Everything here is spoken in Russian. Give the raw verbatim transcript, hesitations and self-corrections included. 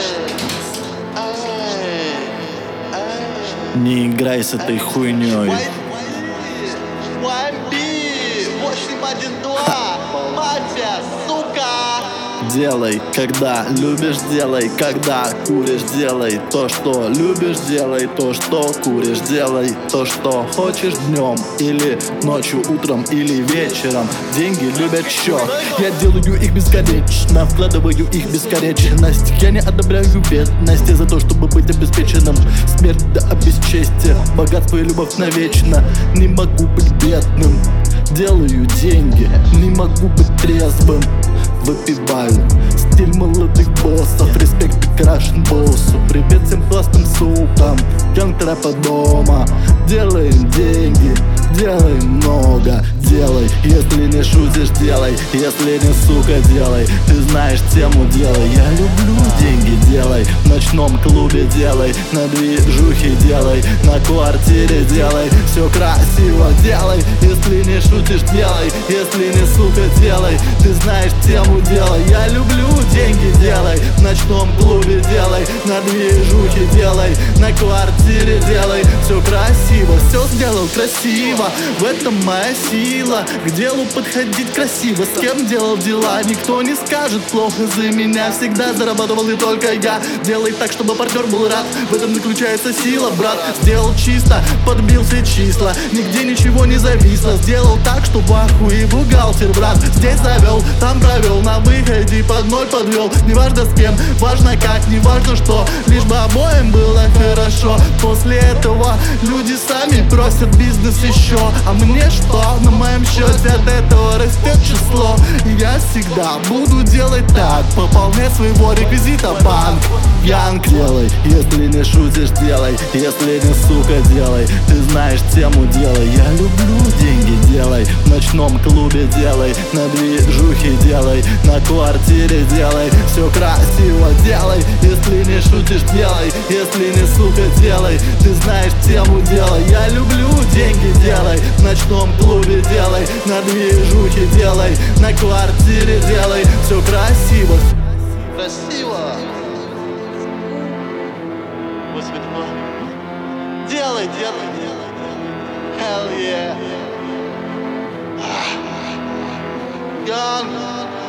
Не играй с этой хуйней. восемь один два, мафия, сука! Делай, когда любишь, делай, когда куришь, делай то, что любишь, делай то, что куришь, делай то, что хочешь днем или ночью, утром или вечером. Деньги любят счет, я делаю их бесконечно, вкладываю их бесконечность. Я не одобряю бедность за то, чтобы быть обеспеченным. Смерть до обесчестия, богатство и любовь навечно. Не могу быть бедным, делаю деньги, не могу быть трезвым. Выпиваю стиль молодых боссов, респект крашен боссу. Привет всем классным сукам, янг трэпа дома. Делаем деньги, делаем много. Делай, если не шутишь, делай. Если не, сука, делай. Ты знаешь тему, делай. Я люблю деньги, делай. В ночном клубе делай. На движухе делай. На квартире делай. Все красиво делай. Если не шутишь, делай. Если не, сука, делай. Ты знаешь тему, делай. Я люблю деньги, делай. В ночном клубе делай. На движухе делай. На квартире делай. Все красиво, все сделал красиво. В этом моя сила. К делу подходить красиво. С кем делал дела, никто не скажет плохо за меня. Всегда зарабатывал и только я. Делай так, чтобы партнер был рад. В этом заключается сила, брат. Сделал чисто, подбил все числа. Нигде ничего не зависло. Сделал так, что в ахуе бухгалтер, брат. Здесь завел, там провел. На выходе под ноль подвел. Не важно с кем, важно как, не важно что. Лишь бы обоим было хорошо. После этого люди сами просят бизнес еще. А мне что? На моем счете от этого растет число. И я всегда буду делать так. Пополнять своего реквизита банк. Янг, делай, если не шутишь, делай. Если не, сука, делай. Ты знаешь тему, делай. Я люблю деньги, делай. В ночном клубе делай. На движухе делай. На квартире делай. Все красиво делай. Если не шутишь, делай. Если не, сука, делай. Ты знаешь тему, делай. Я люблю деньги, делай. В ночном клубе делай. На движухе делай. На квартире делай. Все красиво. Красиво! восемь два. Делай, делай, делай. Hell yeah. Gun.